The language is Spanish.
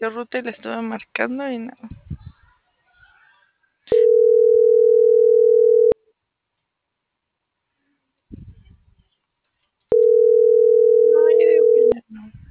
eligió ruta y le estuve marcando y nada. No, yo digo que ya no.